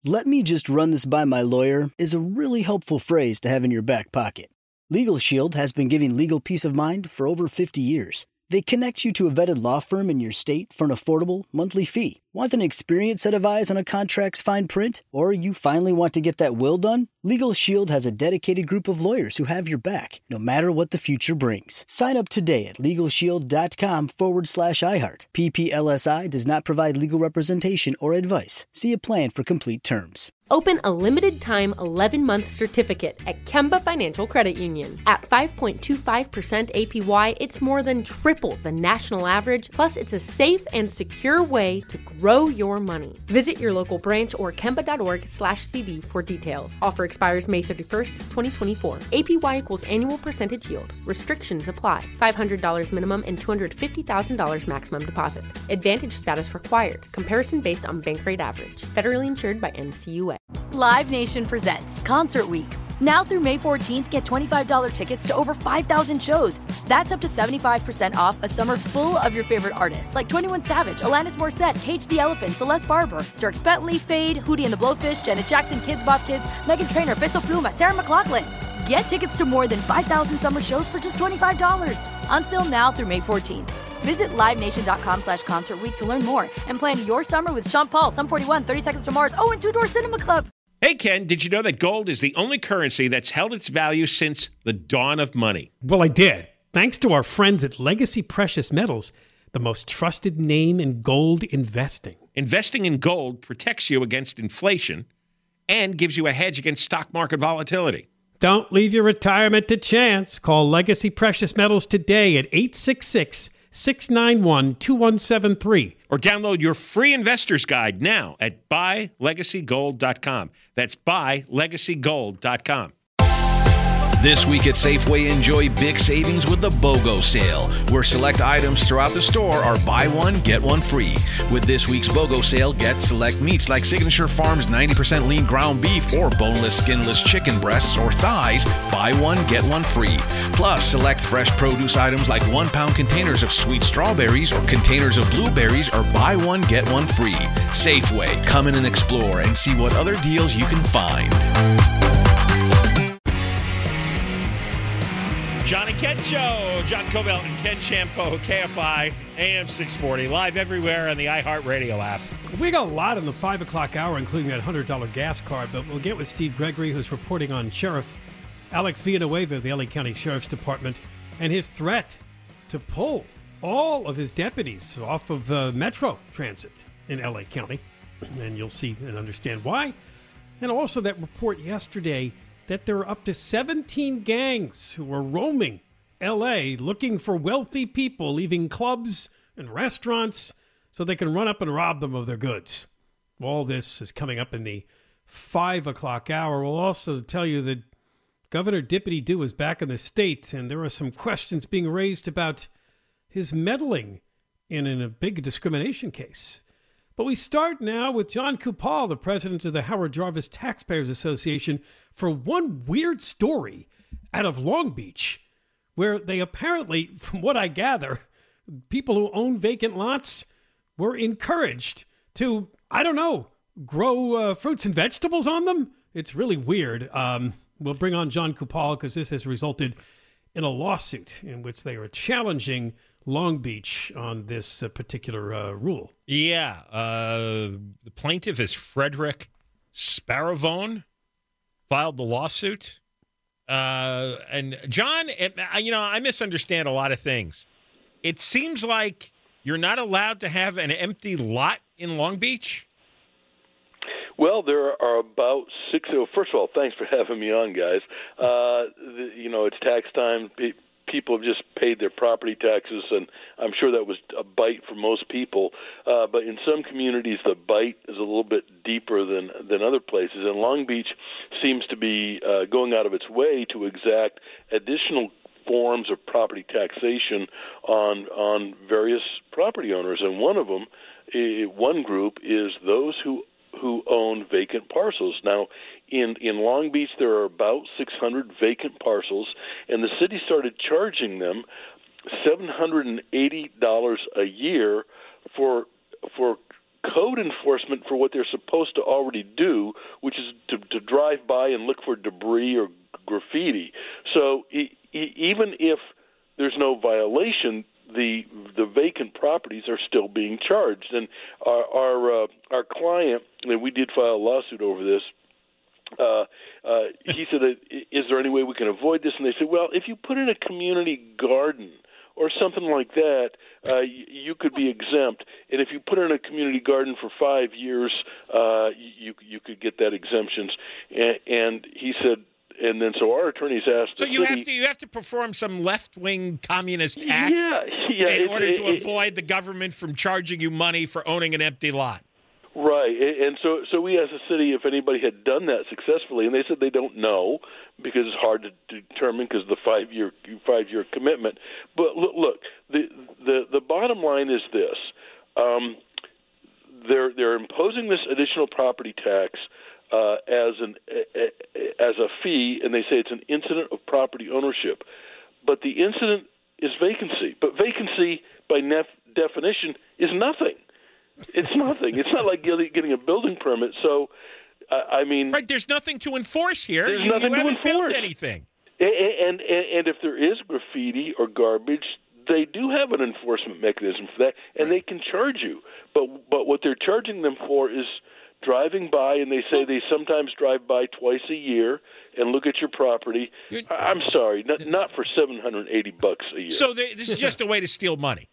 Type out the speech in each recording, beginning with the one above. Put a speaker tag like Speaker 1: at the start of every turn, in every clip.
Speaker 1: "Let me just run this by my lawyer" is a really helpful phrase to have in your back pocket. Legal Shield has been giving legal peace of mind for over 50 years. They connect you to a vetted law firm in your state for an affordable monthly fee. Want an experienced set of eyes on a contract's fine print? Or you finally want to get that will done? Legal Shield has a dedicated group of lawyers who have your back, no matter what the future brings. Sign up today at LegalShield.com/iHeart. PPLSI does not provide legal representation or advice. See a plan for complete terms.
Speaker 2: Open a limited-time 11-month certificate at Kemba Financial Credit Union. At 5.25% APY, it's more than triple the national average, plus it's a safe and secure way to grow your money. Visit your local branch or kemba.org/cd for details. Offer expires May 31st, 2024. APY equals annual percentage yield. Restrictions apply. $500 minimum and $250,000 maximum deposit. Advantage status required. Comparison based on bank rate average. Federally insured by NCUA.
Speaker 3: Live Nation presents Concert Week. Now through May 14th, get $25 tickets to over 5,000 shows. That's up to 75% off a summer full of your favorite artists like 21 Savage, Alanis Morissette, Cage the Elephant, Celeste Barber, Dierks Bentley, Fade, Hootie and the Blowfish, Janet Jackson, Kids Bop Kids, Meghan Trainor, Peso Pluma, Sarah McLachlan. Get tickets to more than 5,000 summer shows for just $25. Until now through May 14th. Visit LiveNation.com/Concert Week to learn more and plan your summer with Sean Paul, Sum 41, 30 Seconds to Mars, and Two Door Cinema Club.
Speaker 4: Hey, Ken, did you know that gold is the only currency that's held its value since the dawn of money?
Speaker 5: Well, I did. Thanks to our friends at Legacy Precious Metals, the most trusted name in gold investing.
Speaker 4: Investing in gold protects you against inflation and gives you a hedge against stock market volatility.
Speaker 5: Don't leave your retirement to chance. Call Legacy Precious Metals today at 866-691-2173.
Speaker 4: Or download your free investor's guide now at buylegacygold.com. That's buylegacygold.com.
Speaker 6: This week at Safeway, enjoy big savings with the BOGO sale, where select items throughout the store are buy one, get one free. With this week's BOGO sale, get select meats like Signature Farms 90% lean ground beef or boneless, skinless chicken breasts or thighs, buy one, get one free. Plus, select fresh produce items like 1 pound containers of sweet strawberries or containers of blueberries are buy one, get one free. Safeway, come in and explore and see what other deals you can find.
Speaker 4: John and Ken Show. John Cobell and Ken Shampo, KFI, AM 640, live everywhere on the iHeartRadio app.
Speaker 5: We got a lot in the 5 o'clock hour, including that $100 gas card, but we'll get with Steve Gregory, who's reporting on Sheriff Alex Villanueva of the LA County Sheriff's Department and his threat to pull all of his deputies off of Metro Transit in LA County. And you'll see and understand why. And also that report yesterday that there are up to 17 gangs who are roaming L.A. looking for wealthy people, leaving clubs and restaurants so they can run up and rob them of their goods. All this is coming up in the 5 o'clock hour. We'll also tell you that Governor Dippity-Doo is back in the state, and there are some questions being raised about his meddling in a big discrimination case. But we start now with John Kupal, the president of the Howard Jarvis Taxpayers Association, for one weird story out of Long Beach, where they apparently, from what I gather, people who own vacant lots were encouraged to, grow fruits and vegetables on them. It's really weird. We'll bring on John Kupal because this has resulted in a lawsuit in which they are challenging Long Beach on this particular rule.
Speaker 4: Yeah. The plaintiff is Frederick Sparavone, filed the lawsuit. And John, I misunderstand a lot of things. It seems like you're not allowed to have an empty lot in Long Beach.
Speaker 7: Well, there are about six. First of all, thanks for having me on, guys. It's tax time. People have just paid their property taxes, and I'm sure that was a bite for most people. But in some communities, the bite is a little bit deeper than other places. And Long Beach seems to be going out of its way to exact additional forms of property taxation on various property owners. And one of them, one group, is those who own vacant parcels. Now, in Long Beach, there are about 600 vacant parcels, and the city started charging them $780 a year for code enforcement for what they're supposed to already do, which is to drive by and look for debris or graffiti. So even if there's no violation, the vacant properties are still being charged. And our client, and we did file a lawsuit over this, he said, is there any way we can avoid this? And they said, well, if you put in a community garden or something like that, you could be exempt. And if you put in a community garden for 5 years, you could get that exemptions. And he said, and then so our attorneys asked.
Speaker 4: So you have to perform some left-wing communist act in order to avoid the government from charging you money for owning an empty lot.
Speaker 7: Right, and so we asked the city if anybody had done that successfully, and they said they don't know because it's hard to determine because of the 5-year commitment. But look, the bottom line is this: they're imposing this additional property tax as a fee, and they say it's an incident of property ownership. But the incident is vacancy. But vacancy, by definition, is nothing. It's nothing. It's not like getting a building permit. So, I mean,
Speaker 4: right? There's nothing to enforce here.
Speaker 7: There's
Speaker 4: you
Speaker 7: nothing to
Speaker 4: haven't
Speaker 7: enforce.
Speaker 4: built anything.
Speaker 7: And if there is graffiti or garbage, they do have an enforcement mechanism for that, and they can charge you. But what they're charging them for is driving by, and they say they sometimes drive by twice a year and look at your property. I'm sorry, not for $780 a year.
Speaker 4: So this is just a way to steal money.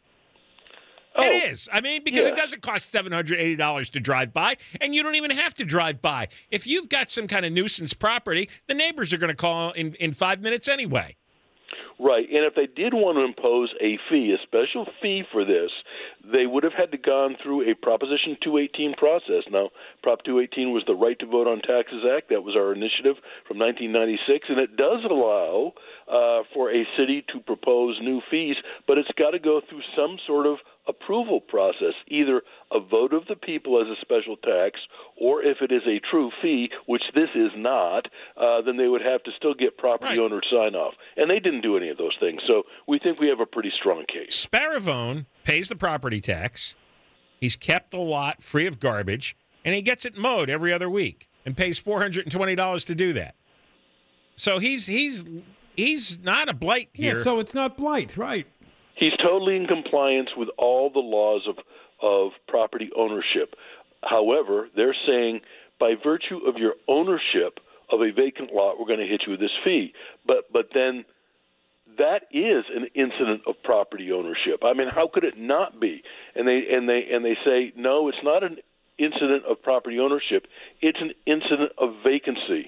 Speaker 4: It is. I mean, because it doesn't cost $780 to drive by, and you don't even have to drive by. If you've got some kind of nuisance property, the neighbors are going to call in 5 minutes anyway.
Speaker 7: Right, and if they did want to impose a fee, a special fee for this, they would have had to gone through a Proposition 218 process. Now, Prop 218 was the Right to Vote on Taxes Act. That was our initiative from 1996, and it does allow for a city to propose new fees, but it's got to go through some sort of approval process, either a vote of the people as a special tax, or if it is a true fee, which this is not, then they would have to still get property owner sign-off. And they didn't do any of those things, so we think we have a pretty strong case.
Speaker 4: Sparravone pays the property tax. He's kept the lot free of garbage, and he gets it mowed every other week and pays $420 to do that. So he's not a blight here.
Speaker 5: Yeah, so it's not blight, right?
Speaker 7: He's totally in compliance with all the laws of property ownership. However, they're saying by virtue of your ownership of a vacant lot, we're going to hit you with this fee. But then that is an incident of property ownership. I mean, how could it not be? And they say no, it's not an incident of property ownership. It's an incident of vacancy.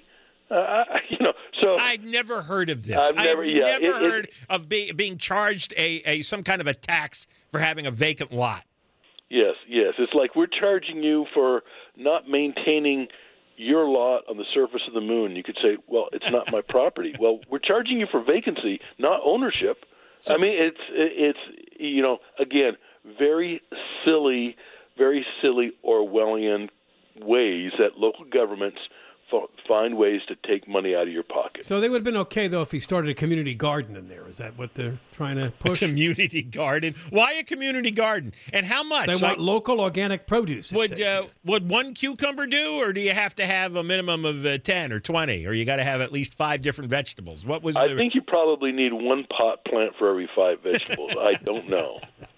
Speaker 7: So
Speaker 4: I'd never heard of this. I've never heard of being charged some kind of a tax for having a vacant lot.
Speaker 7: Yes. It's like we're charging you for not maintaining your lot on the surface of the moon. You could say, well, it's not my property. Well, we're charging you for vacancy, not ownership. So, I mean, it's again, very silly Orwellian ways that local governments find ways to take money out of your pocket.
Speaker 5: So they would have been okay, though, if he started a community garden in there. Is that what they're trying to push?
Speaker 4: A community garden? Why a community garden? And how much?
Speaker 5: They want local organic produce.
Speaker 4: Would one cucumber do, or do you have to have a minimum of 10 or 20, or you got to have at least 5 different vegetables? I
Speaker 7: think you probably need one pot plant for every 5 vegetables. I don't know.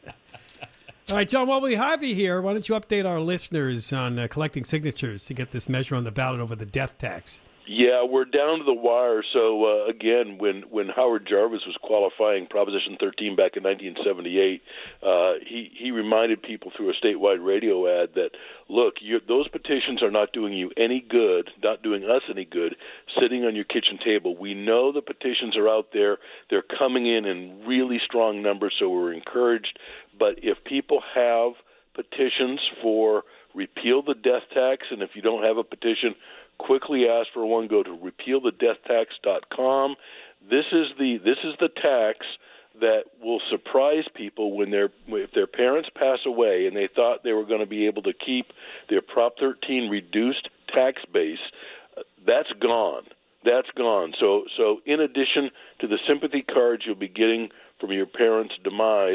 Speaker 5: All right, John, while we have you here, why don't you update our listeners on collecting signatures to get this measure on the ballot over the death tax?
Speaker 7: Yeah, we're down to the wire. So, again, when Howard Jarvis was qualifying Proposition 13 back in 1978, he reminded people through a statewide radio ad that, look, those petitions are not doing you any good, not doing us any good, sitting on your kitchen table. We know the petitions are out there. They're coming in really strong numbers, so we're encouraged. But if people have petitions for repeal the death tax, and if you don't have a petition, quickly ask for one. Go to repealthedeathtax.com. This is the tax that will surprise people if their parents pass away and they thought they were going to be able to keep their Prop 13 reduced tax base. That's gone. That's gone. So in addition to the sympathy cards you'll be getting from your parents' demise,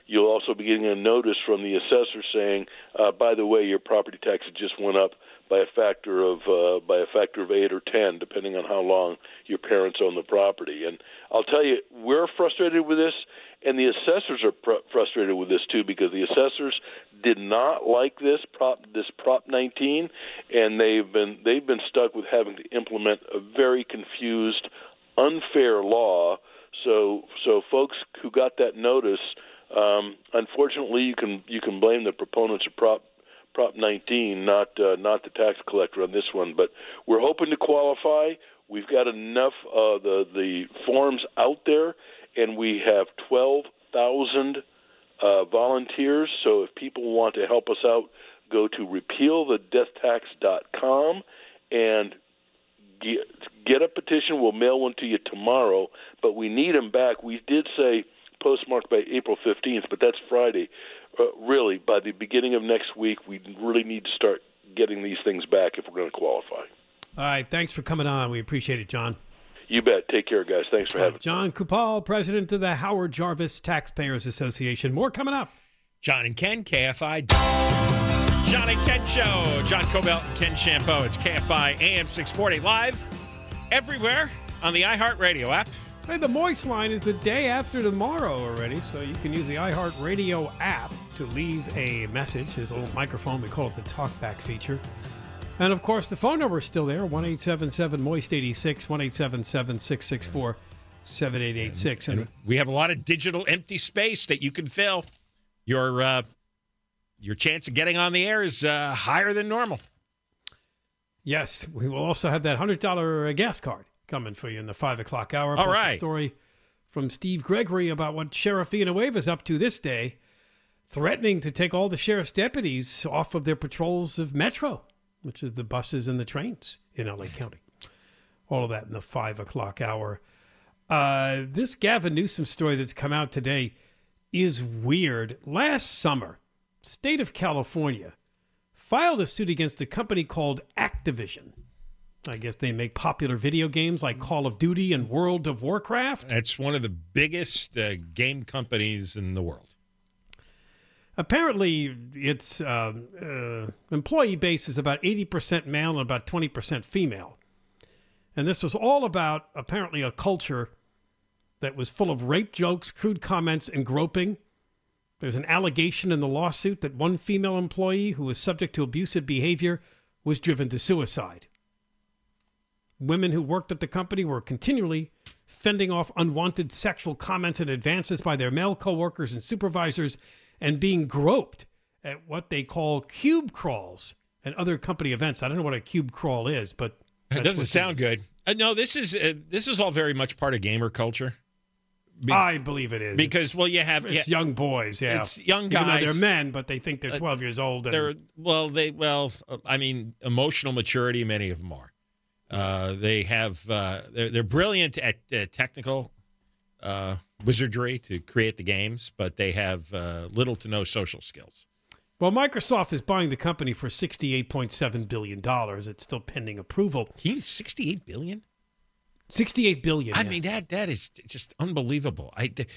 Speaker 7: you'll also be getting a notice from the assessor saying, by the way, your property taxes just went up by a factor of 8 or 10, depending on how long your parents own the property. And I'll tell you, we're frustrated with this, and the assessors are frustrated with this too, because the assessors did not like this Prop 19, and they've been stuck with having to implement a very confused, unfair law. So folks who got that notice, unfortunately, you can blame the proponents of Prop 19, not the tax collector on this one. But we're hoping to qualify. We've got enough the forms out there, and we have 12,000 volunteers. So if people want to help us out, go to repealthedeathtax.com and get a petition. We'll mail one to you tomorrow, but we need them back. We did say postmarked by April 15th, but that's Friday. Really, by the beginning of next week, we really need to start getting these things back if we're going to qualify.
Speaker 5: All right. Thanks for coming on. We appreciate it, John.
Speaker 7: You bet. Take care, guys. Thanks for having me.
Speaker 5: John Kupal, president of the Howard Jarvis Taxpayers Association. More coming up.
Speaker 4: John and Ken, KFI. John and Ken Show. John Cobelt and Ken Shampoo. It's KFI AM 640 live everywhere on the iHeartRadio app.
Speaker 5: Hey, the Moist Line is the day after tomorrow already, so you can use the iHeartRadio app to leave a message. There's a little microphone. We call it the TalkBack feature. And, of course, the phone number is still there, 1-877-MOIST-86, 1-877-664-7886.
Speaker 4: And we have a lot of digital empty space that you can fill. Your chance of getting on the air is higher than normal.
Speaker 5: Yes, we will also have that $100 gas card coming for you in the 5 o'clock hour.
Speaker 4: All right.
Speaker 5: A story from Steve Gregory about what Sheriff Villanueva is up to this day, threatening to take all the sheriff's deputies off of their patrols of Metro, which is the buses and the trains in L.A. County. All of that in the 5 o'clock hour. This Gavin Newsom story that's come out today is weird. Last summer, state of California filed a suit against a company called Activision. I guess they make popular video games like Call of Duty and World of Warcraft.
Speaker 4: It's one of the biggest game companies in the world.
Speaker 5: Apparently, its employee base is about 80% male and about 20% female. And this was all about, apparently, a culture that was full of rape jokes, crude comments, and groping. There's an allegation in the lawsuit that one female employee who was subject to abusive behavior was driven to suicide. Women who worked at the company were continually fending off unwanted sexual comments and advances by their male coworkers and supervisors and being groped at what they call cube crawls and other company events. I don't know what a cube crawl is, but
Speaker 4: it doesn't sound good. No, this is all very much part of gamer culture.
Speaker 5: I believe it is.
Speaker 4: Because,
Speaker 5: it's young boys, yeah.
Speaker 4: It's young guys.
Speaker 5: Even though they're men, but they think they're 12 years old. And
Speaker 4: emotional maturity, many of them are. They have they're brilliant at technical wizardry to create the games, but they have little to no social skills.
Speaker 5: Well, Microsoft is buying the company for $68.7 billion. It's still pending approval.
Speaker 4: $68 billion?
Speaker 5: $68 billion.
Speaker 4: I mean, that is just unbelievable.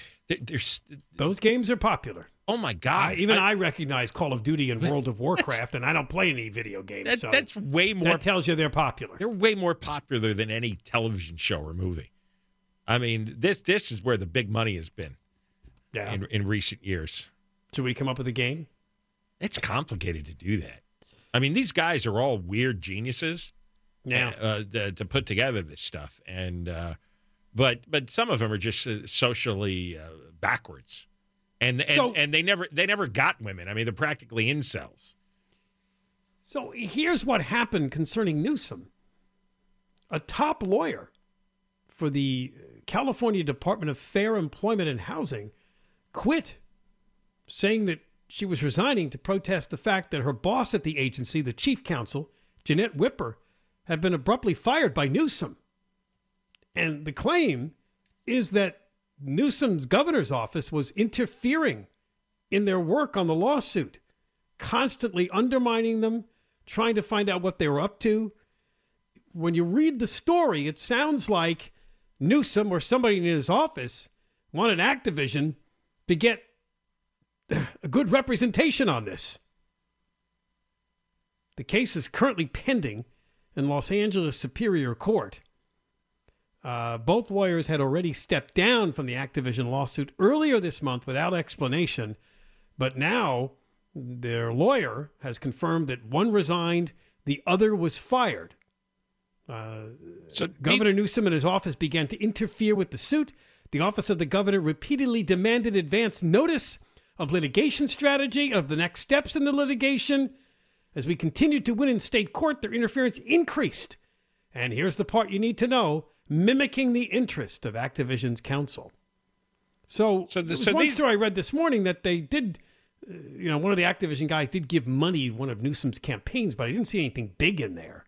Speaker 5: Those games are popular.
Speaker 4: Oh my God!
Speaker 5: I recognize Call of Duty and World of Warcraft, and I don't play any video games.
Speaker 4: That's way more.
Speaker 5: That tells you they're popular.
Speaker 4: They're way more popular than any television show or movie. I mean, this is where the big money has been.
Speaker 5: Yeah.
Speaker 4: In recent years.
Speaker 5: Should we come up with a game?
Speaker 4: It's complicated to do that. I mean, these guys are all weird geniuses.
Speaker 5: Yeah.
Speaker 4: To put together this stuff, and but some of them are just socially backwards, and they never got women. I mean, they're practically incels.
Speaker 5: So here's what happened concerning Newsom. A top lawyer for the California Department of Fair Employment and Housing quit, saying that she was resigning to protest the fact that her boss at the agency, the chief counsel, Jeanette Whipper, had been abruptly fired by Newsom. And the claim is that Newsom's governor's office was interfering in their work on the lawsuit, constantly undermining them, trying to find out what they were up to. When you read the story, it sounds like Newsom or somebody in his office wanted Activision to get a good representation on this. The case is currently pending in Los Angeles Superior Court. Both lawyers had already stepped down from the Activision lawsuit earlier this month without explanation, but now their lawyer has confirmed that one resigned, the other was fired. Governor Newsom and his office began to interfere with the suit. The office of the governor repeatedly demanded advance notice of litigation strategy, of the next steps in the litigation. As we continued to win in state court, their interference increased. And here's the part you need to know, mimicking the interest of Activision's counsel. So one story I read this morning that they did, one of the Activision guys did give money to one of Newsom's campaigns, but I didn't see anything big in there.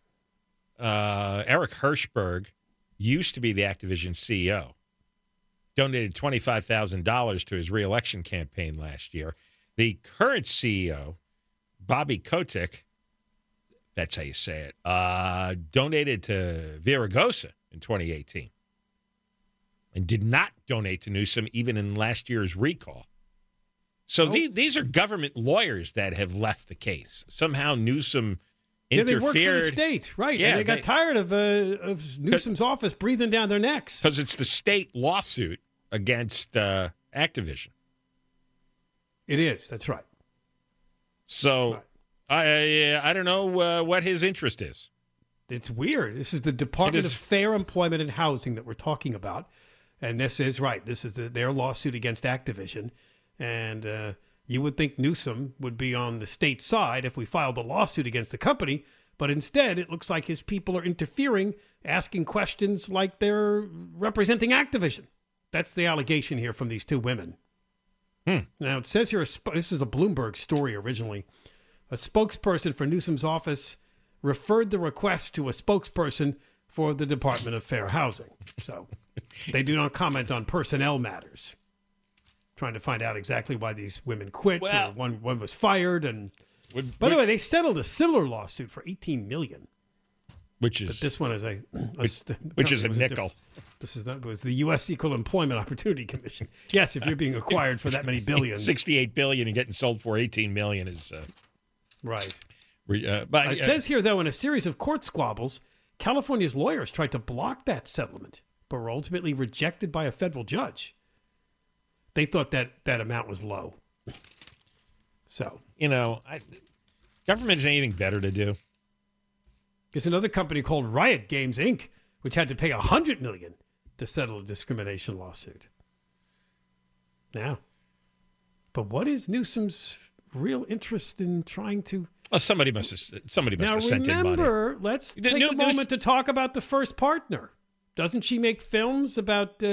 Speaker 4: Eric Hirschberg used to be the Activision CEO. Donated $25,000 to his reelection campaign last year. The current CEO, Bobby Kotick, that's how you say it, donated to Viragosa in 2018 and did not donate to Newsom even in last year's recall. So these are government lawyers that have left the case. Somehow Newsom interfered.
Speaker 5: Yeah, they worked for the state, right? Yeah, and they got tired of Newsom's office breathing down their necks.
Speaker 4: Because it's the state lawsuit against Activision.
Speaker 5: It is. That's right.
Speaker 4: So I don't know what his interest is.
Speaker 5: It's weird. This is the Department of Fair Employment and Housing that we're talking about. And this is right. This is their lawsuit against Activision. And you would think Newsom would be on the state side if we filed a lawsuit against the company. But instead, it looks like his people are interfering, asking questions like they're representing Activision. That's the allegation here from these two women. Now, it says here, this is a Bloomberg story originally. A spokesperson for Newsom's office referred the request to a spokesperson for the Department of Fair Housing. So they do not comment on personnel matters. Trying to find out exactly why these women quit. Well, or one was fired. And by the way, they settled a similar lawsuit for $18 million.
Speaker 4: Which is,
Speaker 5: but this one is a
Speaker 4: nickel.
Speaker 5: It was the U.S. Equal Employment Opportunity Commission. Yes, if you're being acquired for that many billions,
Speaker 4: $68 billion and getting sold for $18 million is
Speaker 5: right.
Speaker 4: But
Speaker 5: it says here, though, in a series of court squabbles, California's lawyers tried to block that settlement, but were ultimately rejected by a federal judge. They thought that amount was low. So
Speaker 4: government has anything better to do.
Speaker 5: There's another company called Riot Games, Inc., which had to pay $100 million to settle a discrimination lawsuit. Now, but what is Newsom's real interest in trying to?
Speaker 4: Well, somebody must have sent in money.
Speaker 5: Now, remember, let's take a moment to talk about the first partner. Doesn't she make films about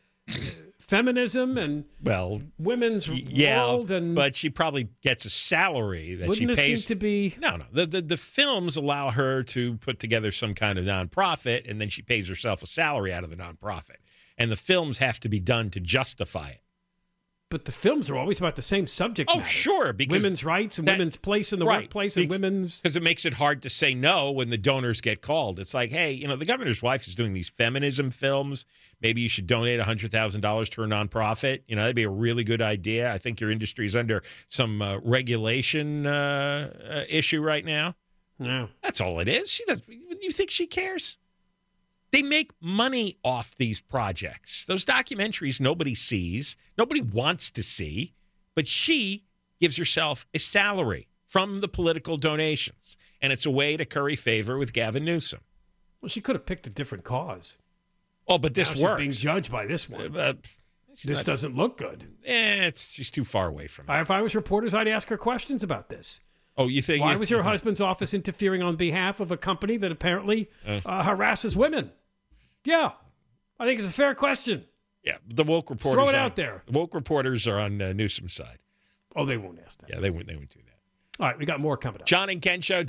Speaker 5: feminism and women's world?
Speaker 4: But she probably gets a salary that
Speaker 5: she pays. Wouldn't this seem to be?
Speaker 4: No. The films allow her to put together some kind of nonprofit, and then she pays herself a salary out of the nonprofit. And the films have to be done to justify it.
Speaker 5: But the films are always about the same subject matter.
Speaker 4: Oh, sure. Because
Speaker 5: women's rights and women's place in the workplace and women's...
Speaker 4: Because it makes it hard to say no when the donors get called. It's like, hey, the governor's wife is doing these feminism films. Maybe you should donate $100,000 to her nonprofit. That'd be a really good idea. I think your industry is under some regulation issue right now.
Speaker 5: No.
Speaker 4: That's all it is. She does. You think she cares? They make money off these projects. Those documentaries nobody sees, nobody wants to see, but she gives herself a salary from the political donations. And it's a way to curry favor with Gavin Newsom.
Speaker 5: Well, she could have picked a different cause.
Speaker 4: Oh, but this works.
Speaker 5: She's being judged by this one. This doesn't look good.
Speaker 4: She's too far away from it.
Speaker 5: If I was reporters, I'd ask her questions about this.
Speaker 4: Oh, you think?
Speaker 5: Why was your husband's office interfering on behalf of a company that apparently harasses women? Yeah, I think it's a fair question.
Speaker 4: Yeah, the woke reporters.
Speaker 5: Throw it out there.
Speaker 4: The woke reporters are on Newsom's side.
Speaker 5: Oh, they won't ask that.
Speaker 4: Yeah, they won't do that.
Speaker 5: All right, we got more coming up.
Speaker 4: John and Ken Show.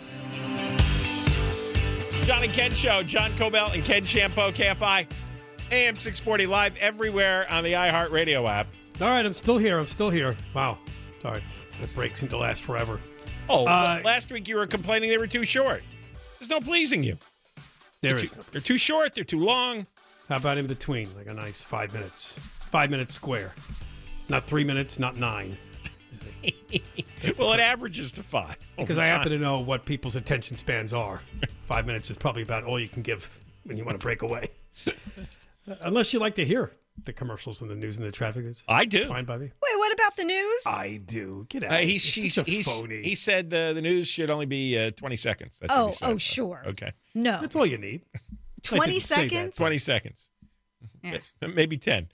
Speaker 4: John and Ken Show. John Cobell and Ken Shampoo, KFI. AM 640 live everywhere on the iHeartRadio app.
Speaker 5: All right, I'm still here. Wow. Sorry. That break seemed to last forever.
Speaker 4: Oh, last week you were complaining they were too short. There's no pleasing you. They're too short. They're too long.
Speaker 5: How about in between? Like a nice 5 minutes. 5 minutes square. Not 3 minutes, not 9.
Speaker 4: Well, it averages to 5.
Speaker 5: Because I happen to know what people's attention spans are. 5 minutes is probably about all you can give when you want to break away. Unless you like to hear the commercials and the news and the traffic. It's
Speaker 4: I do.
Speaker 5: Fine by me.
Speaker 8: Wait, what about the news?
Speaker 5: I do. Get out.
Speaker 4: He said the news should only be 20 seconds. That's what he said.
Speaker 8: Sure.
Speaker 4: Okay.
Speaker 8: No.
Speaker 5: That's all you need.
Speaker 8: 20 seconds?
Speaker 4: 20 seconds.
Speaker 8: Yeah.
Speaker 4: Maybe 10.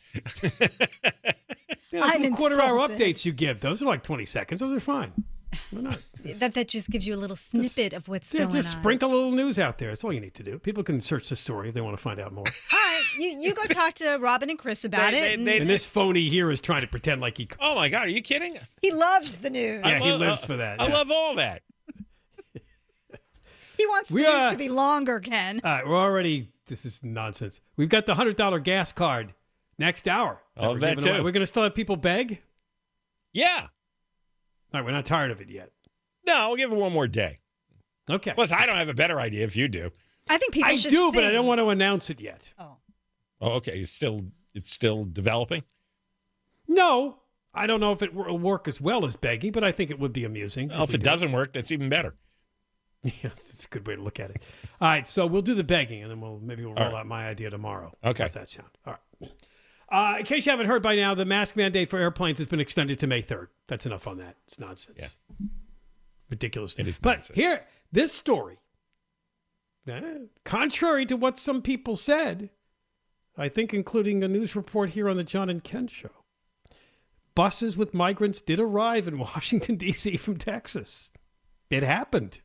Speaker 5: Yeah,
Speaker 8: I'm
Speaker 5: the quarter-hour
Speaker 8: insulted.
Speaker 5: updates you give. Those are like 20 seconds. Those are fine. Why not?
Speaker 8: That just gives you a little snippet of what's going on.
Speaker 5: Just sprinkle a little news out there. That's all you need to do. People can search the story if they want to find out more.
Speaker 8: All right, you go talk to Robin and Chris about it.
Speaker 5: And this phony here is trying to pretend like he...
Speaker 4: Oh, my God. Are you kidding?
Speaker 8: He loves the news.
Speaker 5: Yeah, he lives for that.
Speaker 4: I
Speaker 5: yeah.
Speaker 4: love all that.
Speaker 8: He wants the news to be longer, Ken.
Speaker 5: All right, we're already... This is nonsense. We've got the $100 gas card next hour.
Speaker 4: Oh,
Speaker 5: we're
Speaker 4: that
Speaker 5: giving
Speaker 4: too.
Speaker 5: away. We're going to still have people beg?
Speaker 4: Yeah.
Speaker 5: All right, we're not tired of it yet.
Speaker 4: No, we'll give it one more day.
Speaker 5: Okay.
Speaker 4: Plus, I don't have a better idea if you do.
Speaker 8: I think people
Speaker 5: I
Speaker 8: should
Speaker 5: do, but I
Speaker 8: sing.
Speaker 5: don't want to announce it yet.
Speaker 8: Oh.
Speaker 4: Oh, okay. It's still developing?
Speaker 5: No, I don't know if it will work as well as begging, but I think it would be amusing.
Speaker 4: Well, if it doesn't work, that's even better.
Speaker 5: Yes, it's a good way to look at it. All right, so we'll do the begging, and then we'll roll
Speaker 4: right.
Speaker 5: out my idea tomorrow.
Speaker 4: Okay.
Speaker 5: How's that sound? All right. In case you haven't heard by now, the mask mandate for airplanes has been extended to May 3rd. That's enough on that. It's nonsense.
Speaker 4: Yeah.
Speaker 5: Ridiculous.
Speaker 4: It is
Speaker 5: but
Speaker 4: nonsense.
Speaker 5: here, this story, contrary to what some people said, I think including a news report here on the John and Ken show, buses with migrants did arrive in Washington, D.C. from Texas. It happened.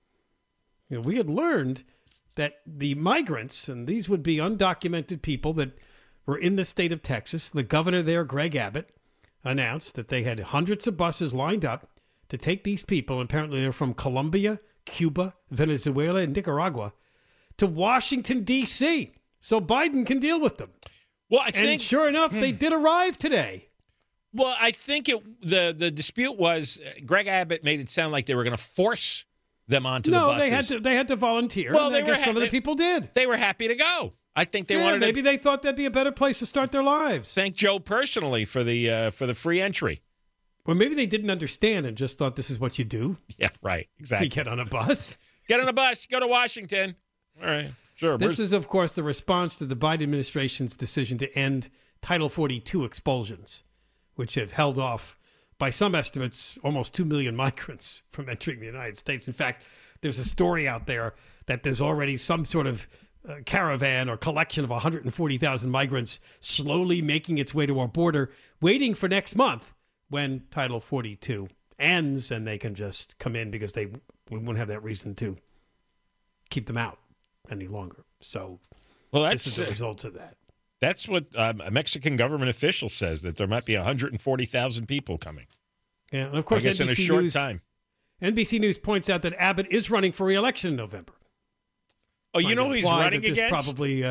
Speaker 5: You know, we had learned that the migrants, and these would be undocumented people that were in the state of Texas, the governor there, Greg Abbott, announced that they had hundreds of buses lined up to take these people, apparently they're from Colombia, Cuba, Venezuela, and Nicaragua, to Washington, D.C., so Biden can deal with them.
Speaker 4: Well, I think...
Speaker 5: And sure enough, they did arrive today.
Speaker 4: Well, I think the dispute was Greg Abbott made it sound like they were going to force them onto the buses.
Speaker 5: No, they had to volunteer.
Speaker 4: Well,
Speaker 5: and I guess some of the people did.
Speaker 4: They were happy to go. I think they wanted
Speaker 5: maybe they thought that'd be a better place to start their lives.
Speaker 4: Thank Joe personally for the free entry.
Speaker 5: Or maybe they didn't understand and just thought this is what you do.
Speaker 4: Yeah, right. Exactly.
Speaker 5: You get on a bus.
Speaker 4: Get on a bus. Go to Washington. All right. Sure.
Speaker 5: This is, of course, the response to the Biden administration's decision to end Title 42 expulsions, which have held off, by some estimates, almost 2 million migrants from entering the United States. In fact, there's a story out there that there's already some sort of caravan or collection of 140,000 migrants slowly making its way to our border, waiting for next month when Title 42 ends and they can just come in because we won't have that reason to keep them out any longer. So this is the result of that.
Speaker 4: That's what a Mexican government official says, that there might be 140,000 people coming.
Speaker 5: Yeah, and of course,
Speaker 4: I guess in a short time.
Speaker 5: NBC News points out that Abbott is running for re-election in November.
Speaker 4: Oh, you know who he's running against?
Speaker 5: Probably,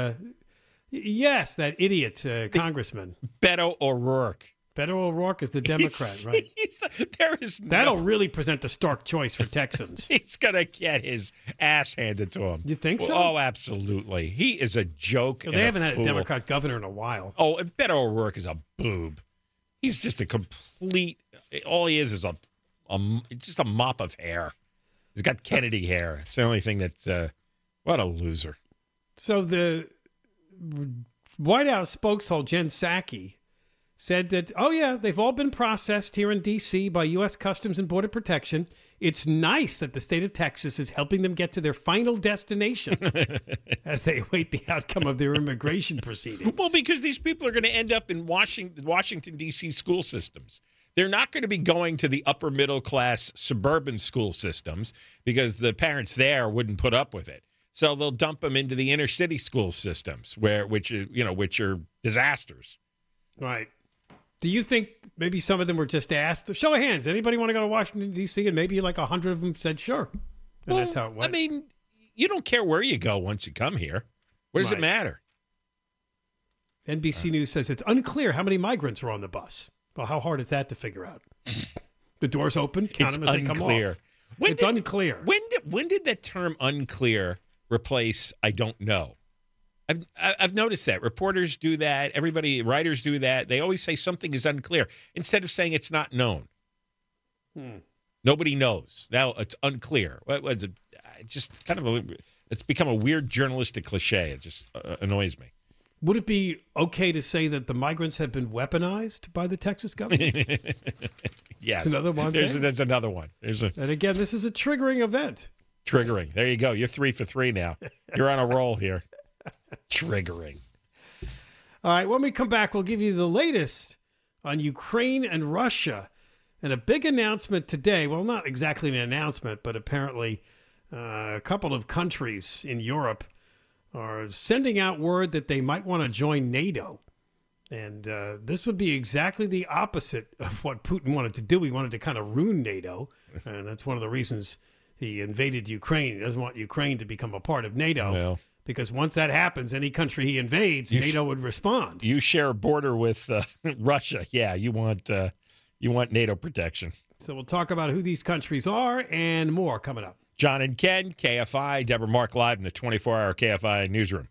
Speaker 5: yes, that idiot congressman.
Speaker 4: Beto O'Rourke.
Speaker 5: Beto O'Rourke is the Democrat, right? That'll really present a stark choice for Texans.
Speaker 4: He's going to get his ass handed to him.
Speaker 5: You think so?
Speaker 4: Oh, absolutely. He is a joke.
Speaker 5: They haven't had a Democrat governor in a while.
Speaker 4: Oh, and Beto O'Rourke is a boob. He's just a complete. All he is just a mop of hair. He's got Kennedy hair. It's the only thing that. What a loser.
Speaker 5: So the White House spokesman Jen Psaki said that, they've all been processed here in D.C. by U.S. Customs and Border Protection. It's nice that the state of Texas is helping them get to their final destination as they await the outcome of their immigration proceedings.
Speaker 4: Well, because these people are going to end up in Washington, D.C. school systems. They're not going to be going to the upper middle class suburban school systems because the parents there wouldn't put up with it. So they'll dump them into the inner city school systems, which are disasters.
Speaker 5: Right. Do you think maybe some of them were just asked? Show of hands. Anybody want to go to Washington, D.C.? And maybe like 100 of them said sure. And that's how it went.
Speaker 4: I mean, you don't care where you go once you come here. What does it matter?
Speaker 5: NBC News says it's unclear how many migrants were on the bus. Well, how hard is that to figure out? The doors open, count them as they come off. It's unclear.
Speaker 4: When did that term unclear replace I don't know? I've noticed that. Reporters do that. Writers do that. They always say something is unclear instead of saying it's not known. Nobody knows. Now it's unclear. What was it? Just kind of it's become a weird journalistic cliche. It just annoys me.
Speaker 5: Would it be okay to say that the migrants have been weaponized by the Texas government?
Speaker 4: Yes.
Speaker 5: There's another one.
Speaker 4: There's another one.
Speaker 5: And again, this is a triggering event.
Speaker 4: Triggering. There you go. You're 3 for 3 now. You're on a roll here. Triggering.
Speaker 5: All right, when we come back, we'll give you the latest on Ukraine and Russia. And a big announcement today. Well, not exactly an announcement, but apparently a couple of countries in Europe are sending out word that they might want to join NATO. And this would be exactly the opposite of what Putin wanted to do. He wanted to kind of ruin NATO. And that's one of the reasons he invaded Ukraine. He doesn't want Ukraine to become a part of NATO.
Speaker 4: Well,
Speaker 5: because once that happens, any country he invades, NATO would respond.
Speaker 4: You share a border with Russia. Yeah, you want NATO protection.
Speaker 5: So we'll talk about who these countries are and more coming up.
Speaker 4: John and Ken, KFI, Deborah Mark live in the 24-hour KFI newsroom.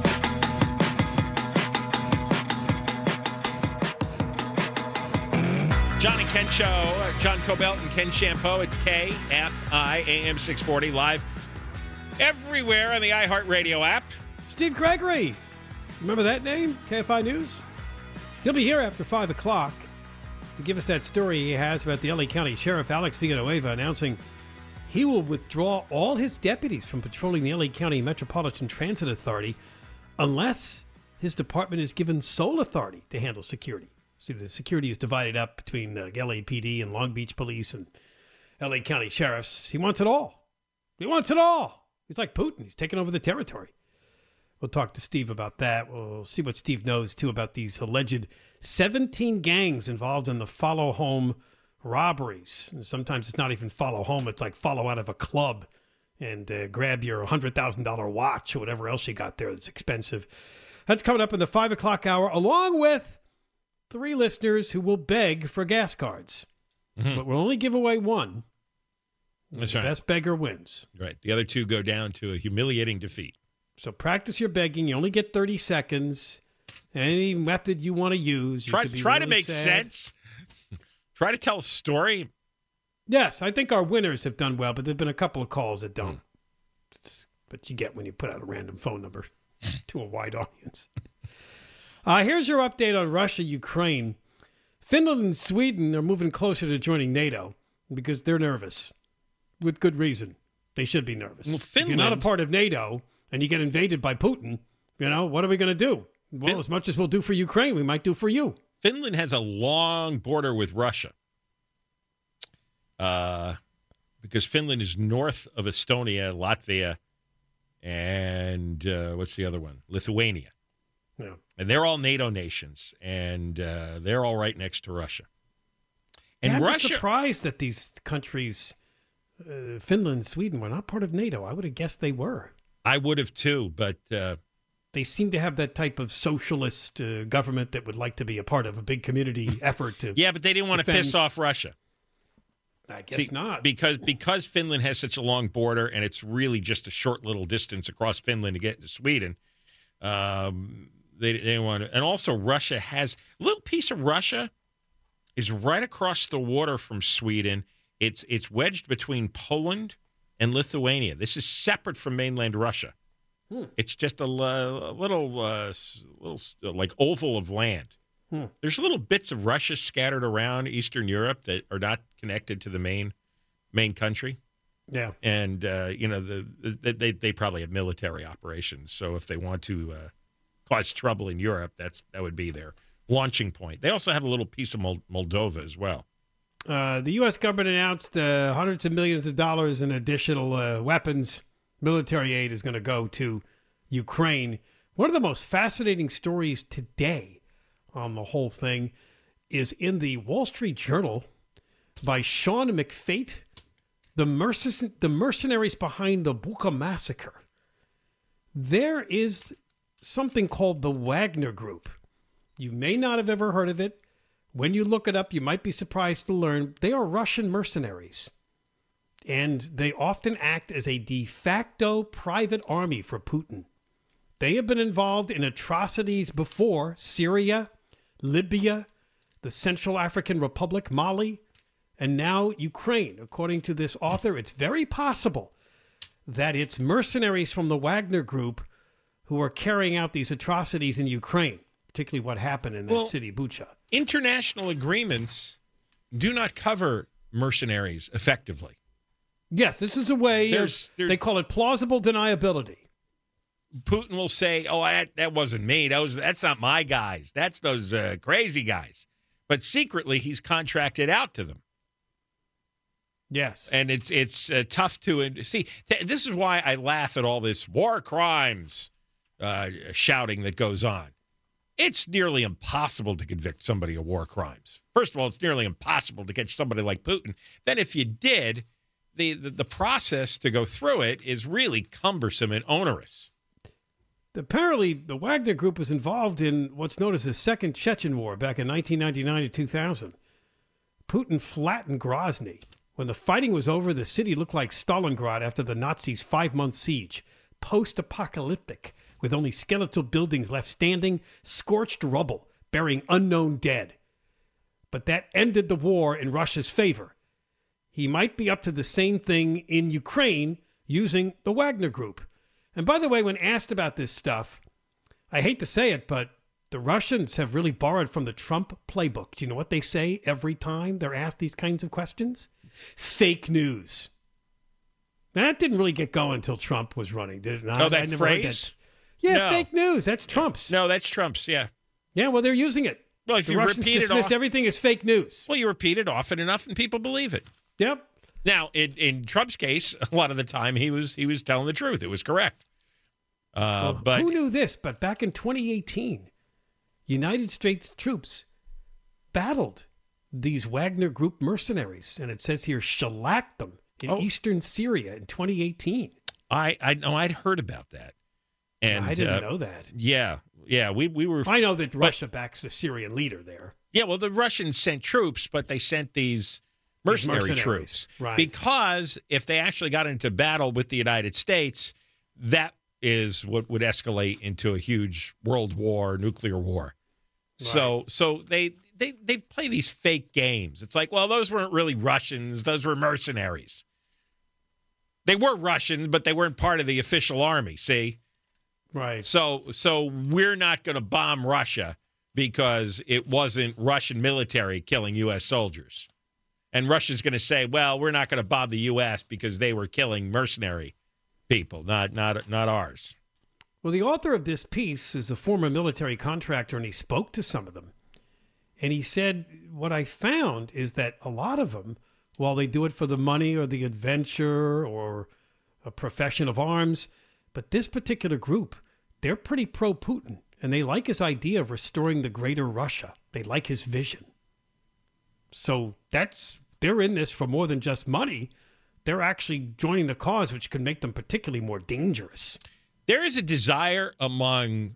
Speaker 4: John and Ken show, John Cobelt and Ken Shampoo. It's KFI AM 640 live everywhere on the iHeartRadio app.
Speaker 5: Steve Gregory. Remember that name? KFI News? He'll be here after 5 o'clock to give us that story he has about the LA County Sheriff Alex Villanueva announcing he will withdraw all his deputies from patrolling the LA County Metropolitan Transit Authority unless his department is given sole authority to handle security. See, the security is divided up between the LAPD and Long Beach Police and LA County Sheriffs. He wants it all. He wants it all. He's like Putin. He's taking over the territory. We'll talk to Steve about that. We'll see what Steve knows, too, about these alleged 17 gangs involved in the follow home robberies. And sometimes it's not even follow home. It's like follow out of a club and grab your $100,000 watch or whatever else you got there that's expensive. That's coming up in the 5 o'clock hour, along with 3 listeners who will beg for gas cards. Mm-hmm. But we'll only give away one.
Speaker 4: That's
Speaker 5: the
Speaker 4: right.
Speaker 5: Best beggar wins.
Speaker 4: Right. The other 2 go down to a humiliating defeat.
Speaker 5: So practice your begging. You only get 30 seconds. Any method you want to use.
Speaker 4: Try to make sense. Try to tell a story.
Speaker 5: Yes, I think our winners have done well, but there have been a couple of calls that don't. But you get when you put out a random phone number to a wide audience. Here's your update on Russia, Ukraine. Finland and Sweden are moving closer to joining NATO because they're nervous. With good reason. They should be nervous.
Speaker 4: Well,
Speaker 5: if you're not a part of NATO and you get invaded by Putin, what are we going to do? Well, as much as we'll do for Ukraine, we might do for you.
Speaker 4: Finland has a long border with Russia because Finland is north of Estonia, Latvia, and what's the other one? Lithuania.
Speaker 5: Yeah.
Speaker 4: And they're all NATO nations, and they're all right next to Russia. And
Speaker 5: I'm
Speaker 4: Russia,
Speaker 5: just surprised that these countries, Finland and Sweden, were not part of NATO. I would have guessed they were.
Speaker 4: I would have too, but
Speaker 5: they seem to have that type of socialist government that would like to be a part of a big community effort to.
Speaker 4: Yeah, but they didn't want to piss off Russia.
Speaker 5: I guess not.
Speaker 4: Because Finland has such a long border and it's really just a short little distance across Finland to get to Sweden. They didn't want to. And also Russia has a little piece of Russia is right across the water from Sweden. It's wedged between Poland and Lithuania. This is separate from mainland Russia. It's just a little like oval of land. There's little bits of Russia scattered around Eastern Europe that are not connected to the main country.
Speaker 5: Yeah,
Speaker 4: and they probably have military operations. So if they want to cause trouble in Europe, that would be their launching point. They also have a little piece of Moldova as well.
Speaker 5: The U.S. government announced hundreds of millions of dollars in additional weapons. Military aid is going to go to Ukraine. One of the most fascinating stories today on the whole thing is in the Wall Street Journal by Sean McFate, the mercenaries behind the Bucha massacre. There is something called the Wagner Group. You may not have ever heard of it. When you look it up, you might be surprised to learn they are Russian mercenaries. And they often act as a de facto private army for Putin. They have been involved in atrocities before: Syria, Libya, the Central African Republic, Mali. And now Ukraine, according to this author, it's very possible that it's mercenaries from the Wagner Group who are carrying out these atrocities in Ukraine, particularly what happened in that city, Bucha.
Speaker 4: International agreements do not cover mercenaries effectively.
Speaker 5: Yes, this is a way, they call it plausible deniability.
Speaker 4: Putin will say, oh, that wasn't me. That's not my guys. That's those crazy guys. But secretly, he's contracted out to them.
Speaker 5: Yes.
Speaker 4: And it's tough to see. This is why I laugh at all this war crimes shouting that goes on. It's nearly impossible to convict somebody of war crimes. First of all, it's nearly impossible to catch somebody like Putin. Then if you did, the process to go through it is really cumbersome and onerous.
Speaker 5: Apparently, the Wagner Group was involved in what's known as the Second Chechen War back in 1999 to 2000. Putin flattened Grozny. When the fighting was over, the city looked like Stalingrad after the Nazis' 5-month siege. Post-apocalyptic, with only skeletal buildings left standing, scorched rubble, burying unknown dead. But that ended the war in Russia's favor. He might be up to the same thing in Ukraine using the Wagner Group. And by the way, when asked about this stuff, I hate to say it, but the Russians have really borrowed from the Trump playbook. Do you know what they say every time they're asked these kinds of questions? Fake news. Now, that didn't really get going until Trump was running, did it not?
Speaker 4: Oh, that phrase?
Speaker 5: Yeah,
Speaker 4: No.
Speaker 5: fake news. That's Trump's.
Speaker 4: No, that's Trump's, yeah.
Speaker 5: Yeah, well, they're using it.
Speaker 4: Well, if
Speaker 5: the
Speaker 4: you
Speaker 5: Russians
Speaker 4: repeat it
Speaker 5: dismiss everything as fake news.
Speaker 4: Well, you repeat it often enough and people believe it.
Speaker 5: Yep.
Speaker 4: Now, in Trump's case, a lot of the time he was telling the truth. It was correct. But
Speaker 5: who knew this? But back in 2018, United States troops battled these Wagner Group mercenaries, and it says here shellacked them in eastern Syria in 2018.
Speaker 4: I know I'd heard about that, and
Speaker 5: I didn't know that.
Speaker 4: Yeah, we were.
Speaker 5: I know that Russia backs the Syrian leader there.
Speaker 4: Yeah, well, the Russians sent troops, but they sent these mercenary troops.
Speaker 5: Right.
Speaker 4: Because if they actually got into battle with the United States, that is what would escalate into a huge world war, nuclear war. Right. So they play these fake games. It's like, well, those weren't really Russians. Those were mercenaries. They were Russians, but they weren't part of the official army, see?
Speaker 5: Right.
Speaker 4: So we're not going to bomb Russia because it wasn't Russian military killing U.S. soldiers. And Russia's going to say, well, we're not going to bomb the U.S. because they were killing mercenary people, not ours.
Speaker 5: Well, the author of this piece is a former military contractor, and he spoke to some of them. And he said, what I found is that a lot of them, while they do it for the money or the adventure or a profession of arms, but this particular group, they're pretty pro-Putin, and they like his idea of restoring the greater Russia. They like his vision. So they're in this for more than just money. They're actually joining the cause, which could make them particularly more dangerous.
Speaker 4: There is a desire among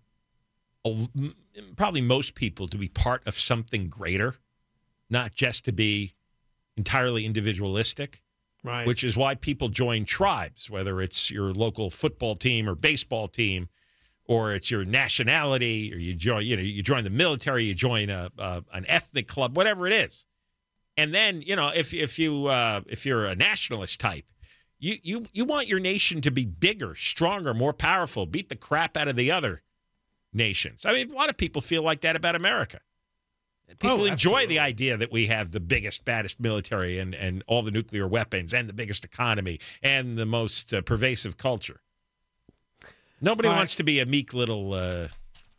Speaker 4: probably most people to be part of something greater, not just to be entirely individualistic,
Speaker 5: right?
Speaker 4: Which is why people join tribes, whether it's your local football team or baseball team, or it's your nationality, or you join the military, you join an ethnic club, whatever it is. And then, if you're a nationalist type, you want your nation to be bigger, stronger, more powerful, beat the crap out of the other nations. I mean, a lot of people feel like that about America. People enjoy the idea that we have the biggest, baddest military and all the nuclear weapons and the biggest economy and the most pervasive culture. Nobody wants to be a meek little,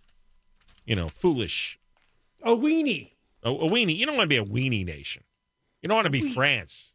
Speaker 4: foolish.
Speaker 5: A weenie.
Speaker 4: A weenie. You don't want to be a weenie nation. You don't want to be France.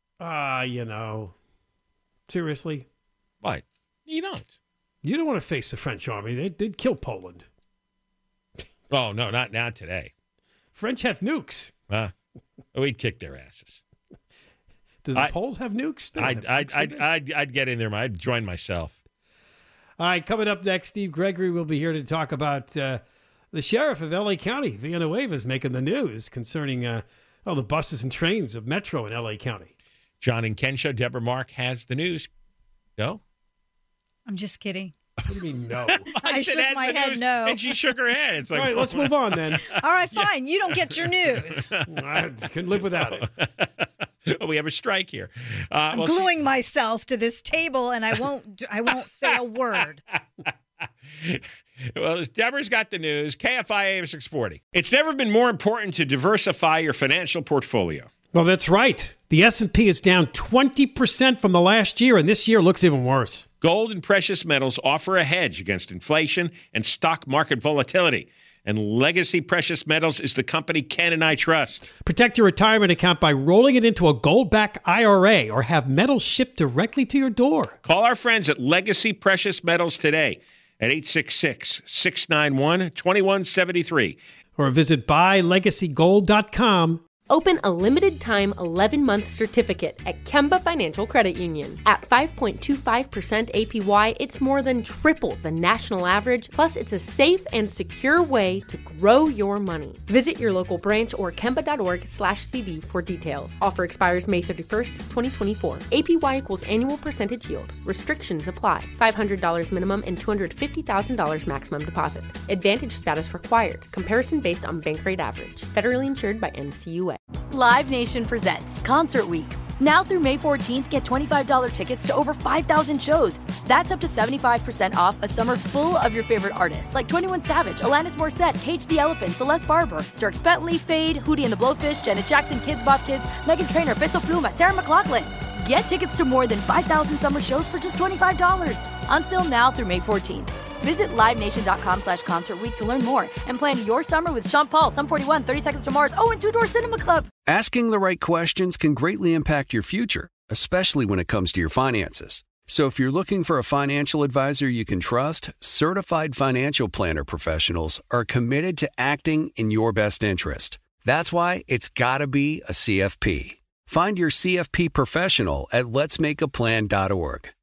Speaker 5: Seriously?
Speaker 4: What? You don't.
Speaker 5: You don't want to face the French army. They did kill Poland.
Speaker 4: Oh, no, not today.
Speaker 5: French have nukes.
Speaker 4: We'd kick their asses.
Speaker 5: Do the Poles have nukes?
Speaker 4: I'd get in there. I'd join myself.
Speaker 5: All right, coming up next, Steve Gregory will be here to talk about the sheriff of L.A. County, Villanueva, is making the news concerning the buses and trains of Metro in L.A. County.
Speaker 4: John and Ken Show, Deborah Mark has the news. Go.
Speaker 8: I'm just kidding.
Speaker 5: What do you mean, no?
Speaker 8: I shook my head no.
Speaker 4: And she shook her head. It's like,
Speaker 5: all right, let's move on then.
Speaker 8: All right, fine. You don't get your news.
Speaker 5: I couldn't live without it.
Speaker 4: Oh, we have a strike here.
Speaker 8: I'm gluing myself to this table, and I won't say a word.
Speaker 4: Well, Deborah's got the news. KFI AM 640. It's never been more important to diversify your financial portfolio.
Speaker 5: Well, that's right. The S&P is down 20% from the last year, and this year looks even worse.
Speaker 4: Gold and precious metals offer a hedge against inflation and stock market volatility. And Legacy Precious Metals is the company Ken and I trust.
Speaker 5: Protect your retirement account by rolling it into a gold-backed IRA or have metals shipped directly to your door.
Speaker 4: Call our friends at Legacy Precious Metals today at 866-691-2173.
Speaker 5: Or visit buylegacygold.com.
Speaker 2: Open a limited-time 11-month certificate at Kemba Financial Credit Union. At 5.25% APY, it's more than triple the national average, plus it's a safe and secure way to grow your money. Visit your local branch or kemba.org/CD for details. Offer expires May 31st, 2024. APY equals annual percentage yield. Restrictions apply. $500 minimum and $250,000 maximum deposit. Advantage status required. Comparison based on bank rate average. Federally insured by NCUA.
Speaker 3: Live Nation presents Concert Week. Now through May 14th, get $25 tickets to over 5,000 shows. That's up to 75% off a summer full of your favorite artists like 21 Savage, Alanis Morissette, Cage the Elephant, Celeste Barber, Dierks Bentley, Fade, Hootie and the Blowfish, Janet Jackson, Kids Bop Kids, Meghan Trainor, Peso Pluma, Sarah McLachlan. Get tickets to more than 5,000 summer shows for just $25. Until now through May 14th. Visit LiveNation.com/Concert Week to learn more and plan your summer with Sean Paul, Sum 41, 30 Seconds to Mars, and Two Door Cinema Club.
Speaker 9: Asking the right questions can greatly impact your future, especially when it comes to your finances. So if you're looking for a financial advisor you can trust, certified financial planner professionals are committed to acting in your best interest. That's why it's got to be a CFP. Find your CFP professional at letsmakeaplan.org.